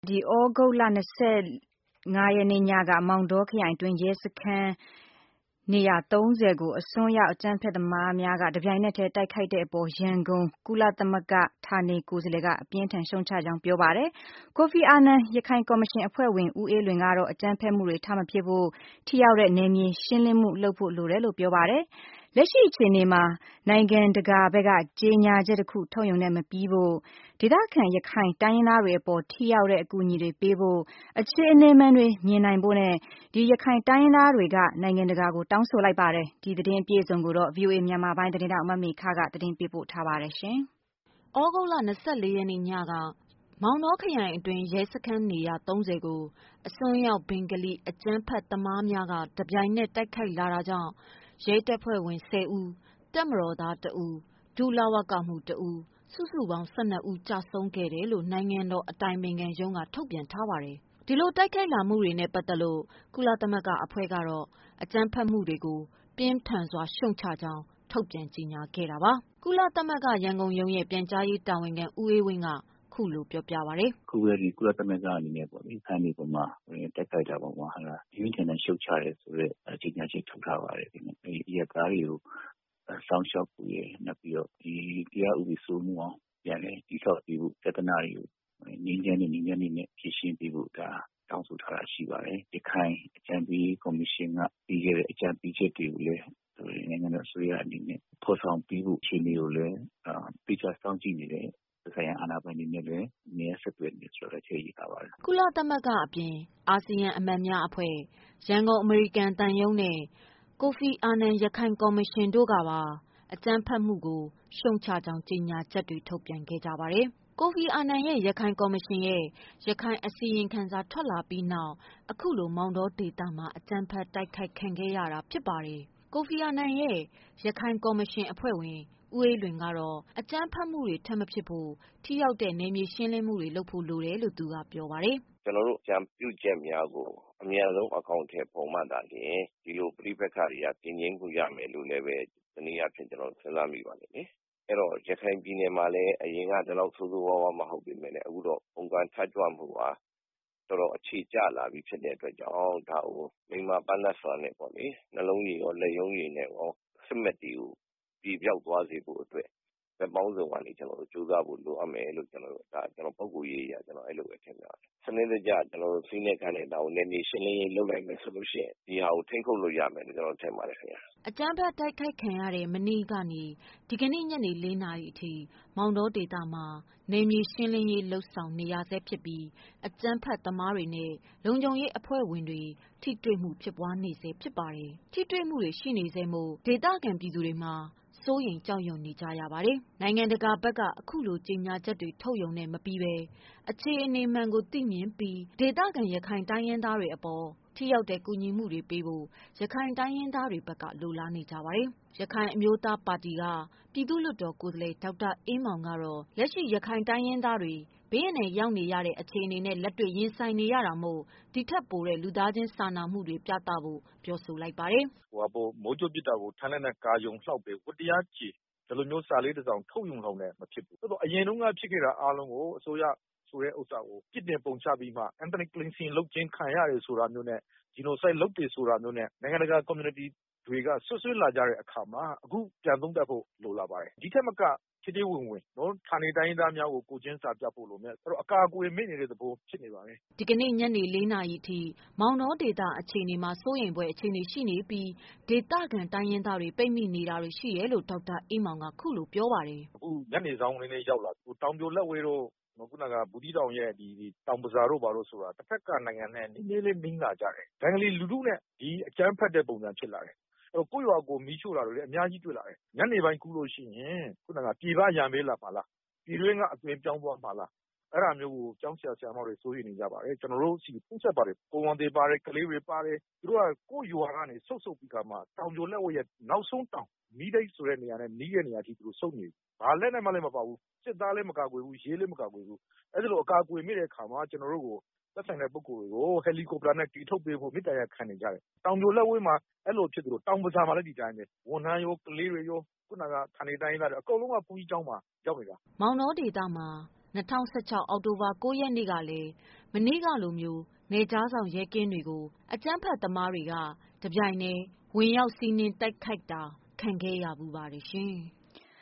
ဒီဩဂုတ်လ25ရက်နေ့ညကမောင်တောခရိုင်တွင်ရဲစခန်းနေရာ30ကိုအစွန်းရောက်အကြမ်းဖက်သမားများကတပြိုင်နက်တည်းတိုက်ခိုက်တဲ့အပေါ်ရန်ကုန်ကုလသမဂ္ဂဌာနေကိုယ်စားလှယ်ကအပြင်းထန်ရှုံချကြောင်းပြောပါတယ်။ကိုဖီအာနန်ရခိုင်ကော်မရှင်အဖွဲ့ဝင်ဦးအေးလွင်ကတော့အကြမ်းဖက်မှုတွေထပ်မဖြစ်ဖို့ထိရောက်တဲ့နယ်မြေရှင်းလင်းမှုလုပ်ဖို့လိုတယ်လို့ပြောပါတယ်။လက်ရှိအခြေအနေမှာနိုင်ငံတကာဘက်ကကြေညာချက်တစ်ခုထုတ်ရုံနဲ့မပြီးဖို့ဒေသခံရခိုင်တိုင်းရင်းသားတွေအပေါ်ထိရောက်တဲ့အကူအညီတွေပေးဖို့အခြေအနေမှန်တွေမြင်နိုင်ဖို့နဲ့ဒီရခိုင်တိုင်းရင်းသားတွေကနိုင်ငံတကာကိုတောင်းဆိုလိုက်ပါတယ်။ဒီသတင်းအပြည့်အစုံကိုတော့ VOA မြန်မာပိုင်းသတင်းထောက်မမေခကသတင်းပေးပို့ထားပါတယ်ရှင်။ဩဂုတ်လ24ရက်နေ့ညကမောင်တောခရိုင်အတွင်းရဲစခန်းနေရာ30ကိုအစွန်းရောက်ဘင်္ဂလီအကြမ်းဖက်သမားများကတပြိုင်နက်တိုက်ခိုက်လာတာကြောင့်ရဲတပ်ဖွဲ့ဝင်10ဦးတပ်မတော်သား1ဦးဒုလဝကမှု1ဦးစုစုပေါင်း12ဦးကျဆုံးခဲ့တယ်လို့နိုင်ငံတော်အတိုင်ပင်ခံရုံးကထုတ်ပြန်ထားပါတယ်။ဒီလိုတိုက်ခိုက်လာမှုတွေနဲ့ပတ်သက်လို့ကုလသမဂ္ဂအဖွဲ့ကတော့အကြမ်းဖက်မှုတွေကိုပြင်းထန်စွာရှုတ်ချကြောင်းထုတ်ပြန်ကြေညာခဲ့တာပါ။ကုလသမဂ္ဂရန်ကုန်ရုံးရဲ့ပြန်ကြားရေးတာဝန်ခံဦးအေးဝင်းကခုလိုပြောပြပါတယ်။ခုပဲဒီကုလသမဂ္ဂအနေနဲ့ပေါ့လေခန်းဒီပေါ်မှာတက်ခိုက်တာပေါ်မှာဟာလားရင်းချင်တဲ့ရှုတ်ချတယ်ဆိုတော့ကြေညာချက်ထုတ်ထားပါတယ်ဒီနေ့ဒီရကားတွေကိုစောင့်ရှောက်ဖို့ရနောက်ပြီးတော့ဒီတရားဥပဒေစိုးမိုးအောင်ပြန်လဲတိဆောက်ပြီးဖို့သဒ္ဒနာတွေကိုငြင်းချမ်းနဲ့ဖြည့်ရှင်းပြီးဖို့ဒါတောင်းဆိုထားတာရှိပါတယ်။ရခိုင်အကြံပေးကော်မရှင်ကပြီးခဲ့တဲ့အကြံပေးချက်တွေကိုလည်းနိုင်ငံတော်အစိုးရအနေနဲ့ဖော်ဆောင်ပြီးဖို့အခြေအနေကိုလည်းပြချစောင့်ကြည့်နေတယ်ဆိုင်ရာအာဏာပိုင်တွေနဲ့လည်းနေရာဆက်သွယ်နေဆိုတော့အခြေရပါတယ်။ကုလသမဂ္ဂအပြင်အာဆီယံအမတ်များအဖွဲ့ရန်ကုန်အမေရိကန်တန်ယုံနဲ့ကိုဖီအာနန်ရခိုင်ကော်မရှင်တို့ကပါအကြမ်းဖက်မှုကိုရှုံချကြောင်းကြေညာချက်တွေထုတ်ပြန်ခဲ့ကြပါတယ်။ကိုဖီအာနန်ရဲ့ရခိုင်ကော်မရှင်ရဲ့ရခိုင်အစီရင်ခံစာထွက်လာပြီးနောက်အခုလိုမောင်တောဒေသမှာအကြမ်းဖက်တိုက်ခိုက်ခံခဲ့ရတာဖြစ်ပါတယ်။ကိုဖီအာနန်ရဲ့ရခိုင်ကော်မရှင်အဖွဲ့ဝင်ဦးအေးလွင်ကတော့အကြမ်းဖက်မှုတွေထပ်မဖြစ်ဖို့ထိရောက်တဲ့နယ်မြေရှင်းလင်းမှုတွေလုပ်ဖို့လိုတယ်လို့သူကပြောပါတယ်။ကျွန်တော်တို့ကြံပြုချက်များကိုအများဆုံးအကောင့်ထဲပုံမှန်တာလျင်ဒီလိုပြိပက္ခတွေကပြင်းရင်းမှုရမယ်လို့လည်းပဲဒီနေ့အဖြစ်ကျွန်တော်စဉ်းစားမိပါတယ်လေ။အဲ့တော့ရခိုင်ပြည်နယ်မှာလည်းအရင်ကဒီလောက်ဆိုးဆိုးဝါးဝါးမဟုတ်ပေမဲ့လည်းအခုတော့ပုံကန်ထကြွမှုဟာတော်တော်အခြေကျလာပြီဖြစ်တဲ့အတွက်ကြောင့်ဒါကိုမိမပန်းသက်စွာနဲ့ပေါ့လေနှလုံးရည်ရောလက်ယုံရည်နဲ့ရောစစ်မှတ်တီကိုပြည်ပြောက်သွားစေဖို့အတွက်ဘက်ပေါင်းစုံကနေကျွန်တော်တို့ကြိုးစားဖို့လိုအပ်မယ်လို့ကျွန်တော်ပုဂ္ဂိုလ်ရေးအရကျွန်တော်အဲ့လိုပဲထင်ပါတယ်။စနစ်တကျကျွန်တော်တို့စီးနေခံနေတာကိုနယ်မြေရှင်းလင်းရေးလုပ်လိုက်မယ်ဆိုလို့ရှိရင်ဒီဟာကိုထိန်းချုပ်လို့ရမယ်လို့ကျွန်တော်ထင်ပါတယ်ခင်ဗျာ။အကြမ်းဖက်တိုက်ခိုက်ခံရတဲ့မနေ့ကနေဒီကနေ့ညနေ4နာရီအထိမောင်တောဒေသမှာနယ်မြေရှင်းလင်းရေးလှုပ်ဆောင်နေရဆဲဖြစ်ပြီးအကြမ်းဖက်သမားတွေနဲ့လုံခြုံရေးအဖွဲ့ဝင်တွေထိတွေ့မှုဖြစ်ပွားနေဆဲဖြစ်ပါတယ်။ထိတွေ့မှုတွေရှိနေဆဲမို့ဒေသခံပြည်သူတွေမှာစိုးရိမ်ကြောက်ရွံ့နေကြရပါတယ်။နိုင်ငံတကာဘက်ကအခုလိုကြေညာချက်တွေထုတ်ရုံနဲ့မပြီးပဲအခြေအနေမှန်ကိုသိမြင်ပြီးဒေသခံရခိုင်တိုင်းရင်းသားတွေအပေါ်ထိရောက်တဲ့ကူညီမှုတွေပေးဖို့ရခိုင်တိုင်းရင်းသားတွေဘက်ကလိုလားနေကြပါတယ်။ရခိုင်အမျိုးသားပါတီကပြည်သူ့လွှတ်တော်ကိုယ်စားလှယ်ဒေါက်တာအေးမောင်ကတော့လက်ရှိရခိုင်တိုင်းရင်းသားတွေဘေးအန္တရာယ်ရောက်နေရတဲ့အခြေအနေနဲ့လက်တွေ့ရင်ဆိုင်နေရတာမို့ဒီထက်ပိုတဲ့လူသားချင်းစာနာမှုတွေပြသဖို့ပြောဆိုလိုက်ပါတယ်။မိုးကြိုးပစ်တာကိုထမ်းတဲ့ကာယုံလှောက်ပဲဝတ္တရားကြည်ဒီလိုမျိုးစာလေးတစ်စောင်ထုတ်ယုံလောက်နဲ့မဖြစ်ဘူး။အရင်တုန်းကဖြစ်ခဲ့တာအားလုံးကိုအစိုးရဆိုတဲ့ဥစ္စာကိုပြစ်တင်ပုံချပြီးမှ ethnic cleansing လုပ်ခြင်းခံရတယ်ဆိုတာမျိုးနဲ့ genocide လုပ်တယ်ဆိုတာမျိုးနဲ့နိုင်ငံတကာ community တွေကဆွဆွဲလာကြတဲ့အခါမှာအခုပြန်သုံးသပ်ဖို့လိုလာပါတယ်။ဒီထက်မကဖြစ်သေးဝင်ဌာနေတိုင်းရင်းသားများကိုကိုချင်းစာပြဖို့လိုမယ်။အကာအကွယ်မေ့နေတဲ့သဘောဖြစ်နေပါတယ်။ဒီကနေ့ညနေ4နာရီအထိမောင်တောဒေသအခြေအနေမှာစိုးရိမ်ဖွယ်အခြေအနေရှိနေပြီးဒေသခံတိုင်းရင်းသားတွေပိတ်မိနေတာတွေရှိတယ်လို့ဒေါက်တာအေးမောင်ကခုလိုပြောပါတယ်။အခုညနေဆောင်လေးနဲ့ရောက်လာတောင်ပြိုလက်ဝဲတို့ခုနကဘူးတီတောင်ရဲ့ဒီတောင်ပဇာတို့ဘာလို့ဆိုတာတစ်ဖက်ကနိုင်ငံနဲ့နည်းနည်းလေးမင်းလာကြတယ်။ဘင်္ဂလီလူထုနဲ့ဒီအကြမ်းဖက်တဲ့ပုံစံဖြစ်လာတယ်။ကိုယ့်ရွာကိုမီးရှို့တာတွေလည်းအများကြီးတွေ့လာတယ်။ညနေပိုင်းကူလို့ရှိရင်ခုနကပြည်ပရံပေးလာပါလား။ပြည်တွင်းကအသွင်ပြောင်းသွားမှာလား။အဲ့ဒါမျိုးကိုကျောင်းဆရာဆရာမတွေစိုးရိမ်နေကြပါတယ်။ကျွန်တော်တို့စီပုံဆက်ပါတယ်။ကိုဝန်တွေပါတယ်ကလေးတွေပါတယ်သူတို့ကကိုယ့်ရွာကနေဆုတ်ပြီးခါမှတောင်ပြိုလက်ဝဲရဲ့နောက်ဆုံးတောင်မီးတိတ်ဆိုတဲ့နေရာနဲ့နီးတဲ့နေရာထိသူတို့စုပ်နေ။ဘာလက်နဲ့မှလည်းမပါဘူး။စစ်သားလည်းမကာကွယ်ဘူးရေးလည်းမကာကွယ်ဘူး။အဲ့ဒါလိုအကာအကွယ်မိတဲ့အခါမှာကျွန်တော်တို့ကိုသက်ဆိုင်တဲ့ပုဂ္ဂိုလ်တွေကိုဟယ်လီကော်ပတာနဲ့တီထုတ်ပေးဖို့မြစ်တာရခံနေကြတယ်။တောင်ပြိုလက်ဝဲမှာအဲ့လိုဖြစ်သလိုတောင်ပဇာမှာလည်းဒီတိုင်းပဲဝန်ထမ်းရောကလေးတွေရောခုနကဌာနေတိုင်းသားတွေအကုန်လုံးကဘုန်းကြီးကျောင်းမှာရောက်နေတာမောင်တောဒေသမှာ2016အောက်တိုဘာ9ရက်နေ့ကလည်းမနေ့ကလိုမျိုးနယ်ခြားစောင့်ရဲကင်းတွေကို အကြမ်းဖက်သမားတွေက တပြိုင်တည်းဝင်ရောက်စီးနင်းတိုက်ခိုက်တာခံခဲ့ရဘူးပါတယ်ရှင်။